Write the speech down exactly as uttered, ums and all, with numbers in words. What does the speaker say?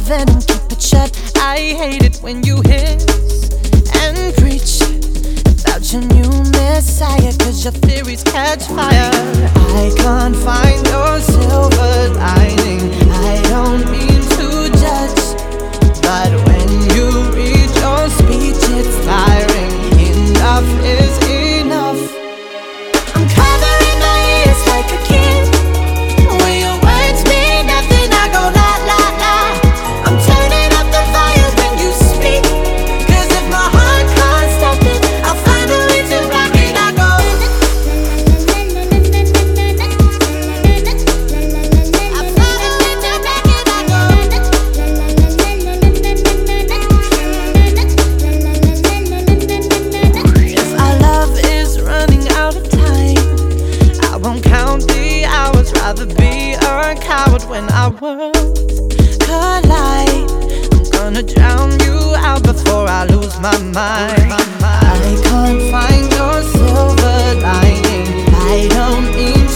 vent and keep it shut. I hate it when you hiss and preach about your new messiah, cause your theories catch fire. I can't find your silver lining. I don't mean to judge, but when you read your speech it's tiring. Enough is enough. I'm covering my ears like a kid. When your words mean nothing I go la la la. I'm turning up the volume when you speak, cause if my heart can't stop it, I'll find a way to rock it. I go I'll find a way to rock it. I go If our love is running out of time, I won't count the hours. Rather be a coward when our worlds collide. I'm gonna drown you out before I lose my mind. I can't find your silver lining. I don't mean